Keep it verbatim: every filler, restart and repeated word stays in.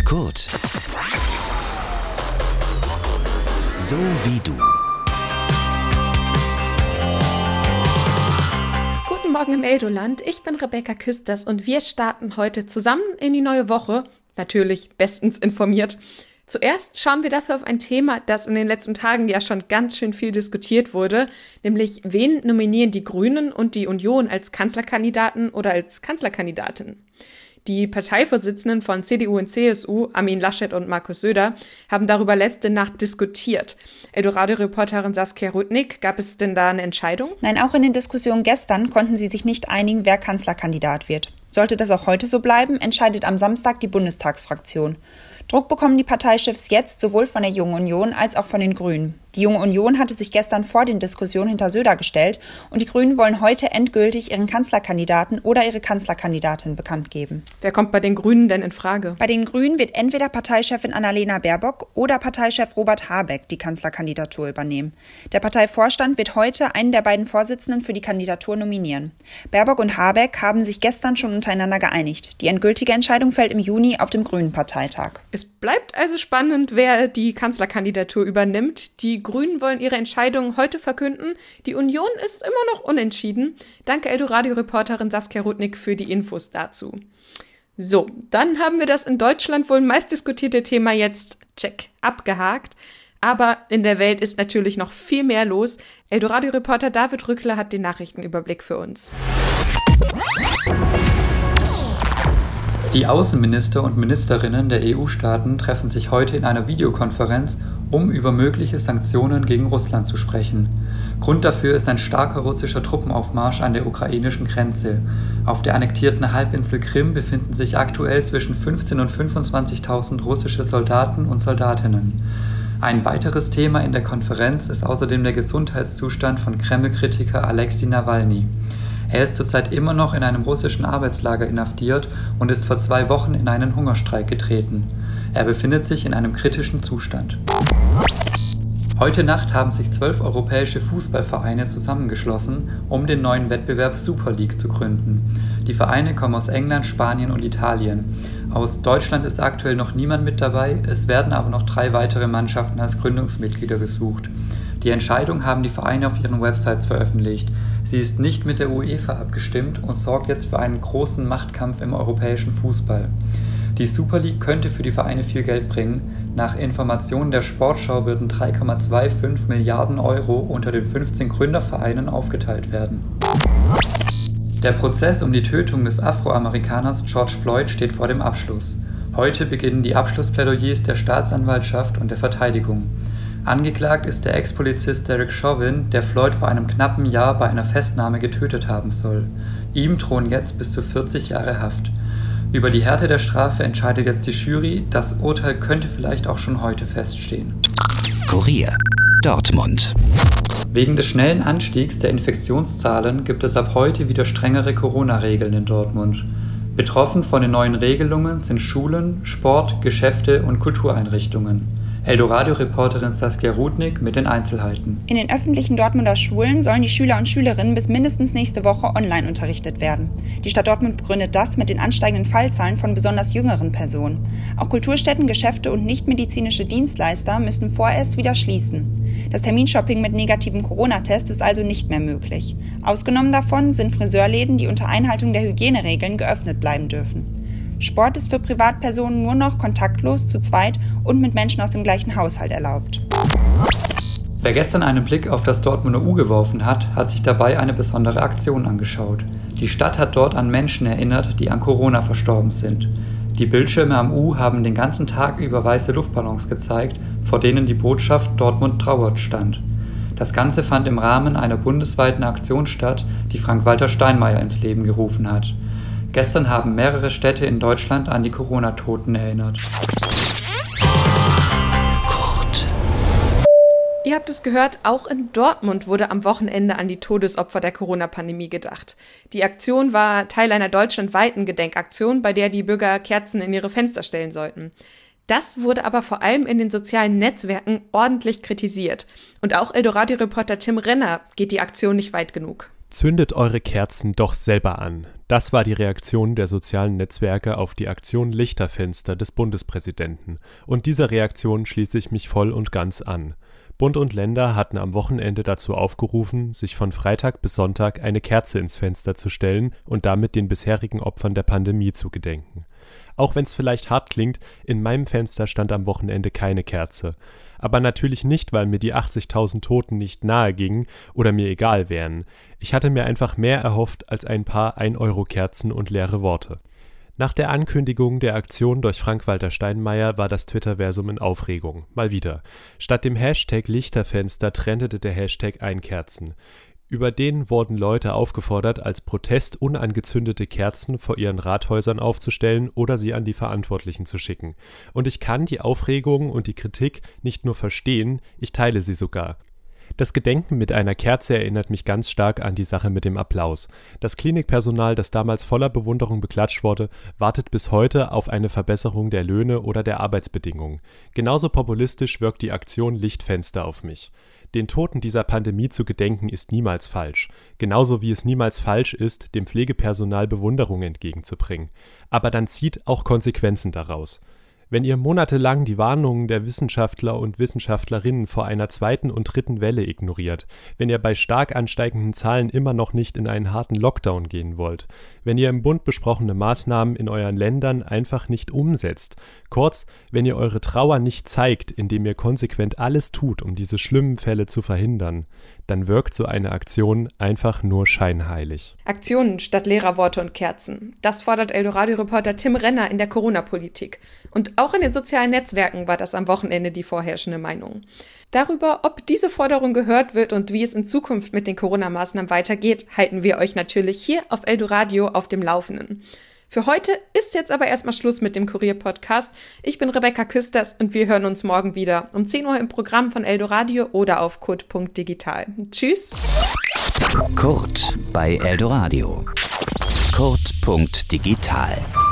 Kurt. So wie du. Guten Morgen im Eldoland, ich bin Rebecca Küsters und wir starten heute zusammen in die neue Woche, natürlich bestens informiert. Zuerst schauen wir dafür auf ein Thema, das in den letzten Tagen ja schon ganz schön viel diskutiert wurde, nämlich wen nominieren die Grünen und die Union als Kanzlerkandidaten oder als Kanzlerkandidatin? Die Parteivorsitzenden von C D U und C S U, Armin Laschet und Markus Söder, haben darüber letzte Nacht diskutiert. Eldoradio-Reporterin Saskia Rudnick, gab es denn da eine Entscheidung? Nein, auch in den Diskussionen gestern konnten sie sich nicht einigen, wer Kanzlerkandidat wird. Sollte das auch heute so bleiben, entscheidet am Samstag die Bundestagsfraktion. Druck bekommen die Parteichefs jetzt sowohl von der Jungen Union als auch von den Grünen. Die Junge Union hatte sich gestern vor den Diskussionen hinter Söder gestellt und die Grünen wollen heute endgültig ihren Kanzlerkandidaten oder ihre Kanzlerkandidatin bekannt geben. Wer kommt bei den Grünen denn in Frage? Bei den Grünen wird entweder Parteichefin Annalena Baerbock oder Parteichef Robert Habeck die Kanzlerkandidatur übernehmen. Der Parteivorstand wird heute einen der beiden Vorsitzenden für die Kandidatur nominieren. Baerbock und Habeck haben sich gestern schon untereinander geeinigt. Die endgültige Entscheidung fällt im Juni auf dem Grünen-Parteitag. Es bleibt also spannend, wer die Kanzlerkandidatur übernimmt. Die Grünen wollen ihre Entscheidung heute verkünden. Die Union ist immer noch unentschieden. Danke Eldoradio-Reporterin Saskia Rudnick für die Infos dazu. So, dann haben wir das in Deutschland wohl meistdiskutierte Thema jetzt, check, abgehakt. Aber in der Welt ist natürlich noch viel mehr los. Eldoradio-Reporter David Rückler hat den Nachrichtenüberblick für uns. Die Außenminister und Ministerinnen der E U-Staaten treffen sich heute in einer Videokonferenz, um über mögliche Sanktionen gegen Russland zu sprechen. Grund dafür ist ein starker russischer Truppenaufmarsch an der ukrainischen Grenze. Auf der annektierten Halbinsel Krim befinden sich aktuell zwischen fünfzehntausend und fünfundzwanzigtausend russische Soldaten und Soldatinnen. Ein weiteres Thema in der Konferenz ist außerdem der Gesundheitszustand von Kreml-Kritiker Alexei Nawalny. Er ist zurzeit immer noch in einem russischen Arbeitslager inhaftiert und ist vor zwei Wochen in einen Hungerstreik getreten. Er befindet sich in einem kritischen Zustand. Heute Nacht haben sich zwölf europäische Fußballvereine zusammengeschlossen, um den neuen Wettbewerb Super League zu gründen. Die Vereine kommen aus England, Spanien und Italien. Aus Deutschland ist aktuell noch niemand mit dabei, es werden aber noch drei weitere Mannschaften als Gründungsmitglieder gesucht. Die Entscheidung haben die Vereine auf ihren Websites veröffentlicht. Sie ist nicht mit der UEFA abgestimmt und sorgt jetzt für einen großen Machtkampf im europäischen Fußball. Die Super League könnte für die Vereine viel Geld bringen. Nach Informationen der Sportschau würden drei Komma fünfundzwanzig Milliarden Euro unter den fünfzehn Gründervereinen aufgeteilt werden. Der Prozess um die Tötung des Afroamerikaners George Floyd steht vor dem Abschluss. Heute beginnen die Abschlussplädoyers der Staatsanwaltschaft und der Verteidigung. Angeklagt ist der Ex-Polizist Derek Chauvin, der Floyd vor einem knappen Jahr bei einer Festnahme getötet haben soll. Ihm drohen jetzt bis zu vierzig Jahre Haft. Über die Härte der Strafe entscheidet jetzt die Jury. Das Urteil könnte vielleicht auch schon heute feststehen. Kurier, Dortmund. Wegen des schnellen Anstiegs der Infektionszahlen gibt es ab heute wieder strengere Corona-Regeln in Dortmund. Betroffen von den neuen Regelungen sind Schulen, Sport, Geschäfte und Kultureinrichtungen. Eldoradio-Reporterin Saskia Rudnick mit den Einzelheiten. In den öffentlichen Dortmunder Schulen sollen die Schüler und Schülerinnen bis mindestens nächste Woche online unterrichtet werden. Die Stadt Dortmund begründet das mit den ansteigenden Fallzahlen von besonders jüngeren Personen. Auch Kulturstätten, Geschäfte und nichtmedizinische Dienstleister müssen vorerst wieder schließen. Das Terminshopping mit negativem Corona-Test ist also nicht mehr möglich. Ausgenommen davon sind Friseurläden, die unter Einhaltung der Hygieneregeln geöffnet bleiben dürfen. Sport ist für Privatpersonen nur noch kontaktlos, zu zweit und mit Menschen aus dem gleichen Haushalt erlaubt. Wer gestern einen Blick auf das Dortmunder U geworfen hat, hat sich dabei eine besondere Aktion angeschaut. Die Stadt hat dort an Menschen erinnert, die an Corona verstorben sind. Die Bildschirme am U haben den ganzen Tag über weiße Luftballons gezeigt, vor denen die Botschaft Dortmund trauert stand. Das Ganze fand im Rahmen einer bundesweiten Aktion statt, die Frank-Walter Steinmeier ins Leben gerufen hat. Gestern haben mehrere Städte in Deutschland an die Corona-Toten erinnert. Kurt. Ihr habt es gehört, auch in Dortmund wurde am Wochenende an die Todesopfer der Corona-Pandemie gedacht. Die Aktion war Teil einer deutschlandweiten Gedenkaktion, bei der die Bürger Kerzen in ihre Fenster stellen sollten. Das wurde aber vor allem in den sozialen Netzwerken ordentlich kritisiert. Und auch Eldoradio-Reporter Tim Renner geht die Aktion nicht weit genug. Zündet eure Kerzen doch selber an. Das war die Reaktion der sozialen Netzwerke auf die Aktion Lichterfenster des Bundespräsidenten. Und dieser Reaktion schließe ich mich voll und ganz an. Bund und Länder hatten am Wochenende dazu aufgerufen, sich von Freitag bis Sonntag eine Kerze ins Fenster zu stellen und damit den bisherigen Opfern der Pandemie zu gedenken. Auch wenn es vielleicht hart klingt, in meinem Fenster stand am Wochenende keine Kerze. Aber natürlich nicht, weil mir die achtzigtausend Toten nicht nahe gingen oder mir egal wären. Ich hatte mir einfach mehr erhofft als ein paar ein-Euro-Kerzen und leere Worte. Nach der Ankündigung der Aktion durch Frank-Walter Steinmeier war das Twitterversum in Aufregung. Mal wieder. Statt dem Hashtag Lichterfenster trendete der Hashtag Einkerzen. Über den wurden Leute aufgefordert, als Protest unangezündete Kerzen vor ihren Rathäusern aufzustellen oder sie an die Verantwortlichen zu schicken. Und ich kann die Aufregung und die Kritik nicht nur verstehen, ich teile sie sogar. Das Gedenken mit einer Kerze erinnert mich ganz stark an die Sache mit dem Applaus. Das Klinikpersonal, das damals voller Bewunderung beklatscht wurde, wartet bis heute auf eine Verbesserung der Löhne oder der Arbeitsbedingungen. Genauso populistisch wirkt die Aktion Lichtfenster auf mich. Den Toten dieser Pandemie zu gedenken ist niemals falsch. Genauso wie es niemals falsch ist, dem Pflegepersonal Bewunderung entgegenzubringen. Aber dann zieht auch Konsequenzen daraus. Wenn ihr monatelang die Warnungen der Wissenschaftler und Wissenschaftlerinnen vor einer zweiten und dritten Welle ignoriert, wenn ihr bei stark ansteigenden Zahlen immer noch nicht in einen harten Lockdown gehen wollt, wenn ihr im Bund besprochene Maßnahmen in euren Ländern einfach nicht umsetzt, kurz, wenn ihr eure Trauer nicht zeigt, indem ihr konsequent alles tut, um diese schlimmen Fälle zu verhindern, dann wirkt so eine Aktion einfach nur scheinheilig. Aktionen statt leerer Worte und Kerzen. Das fordert Eldoradio-Reporter Tim Renner in der Corona-Politik. Und auch in den sozialen Netzwerken war das am Wochenende die vorherrschende Meinung. Darüber, ob diese Forderung gehört wird und wie es in Zukunft mit den Corona-Maßnahmen weitergeht, halten wir euch natürlich hier auf Eldoradio auf dem Laufenden. Für heute ist jetzt aber erstmal Schluss mit dem Kurier-Podcast. Ich bin Rebecca Küsters und wir hören uns morgen wieder um zehn Uhr im Programm von Eldoradio oder auf kurt punkt digital. Tschüss! Kurt bei Eldoradio. kurt punkt digital